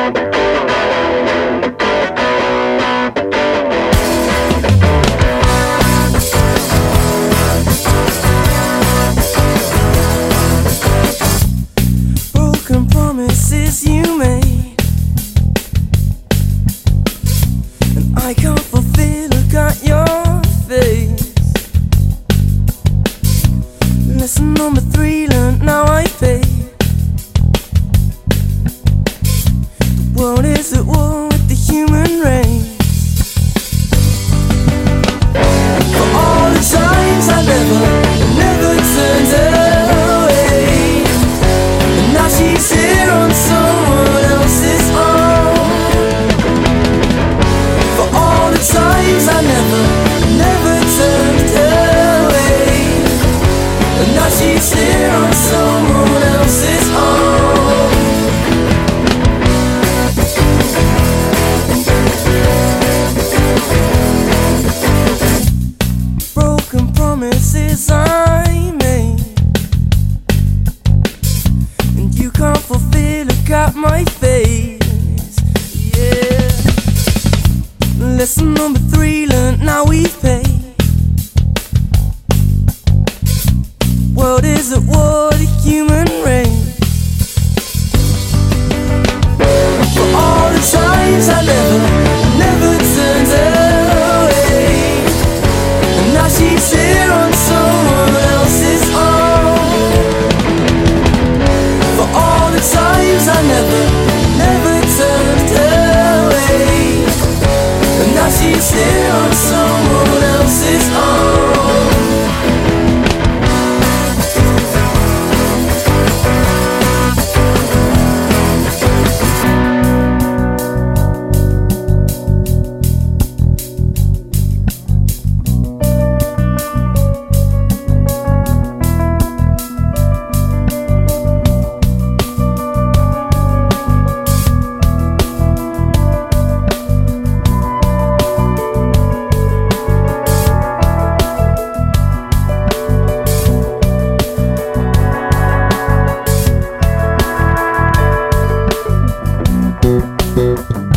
Broken promises you made, and I can't fulfill. Look at your face. Lesson number 3 learned, now I pay. The world is at war with the human race. For all the times I never turned away, and now she's here on someone else's arm. For all the times I never turned away, and now she's here on someone else's arm. Broken promises I made, and you can't fulfill. Look at my face, yeah. Lesson number 3 learned, now we've paid. World is at war, the human race. For all the times I never turned away, and now she's here on someone else's arm. For all the times I never turned away, and now she's here on someone else's arm. Boop, boop.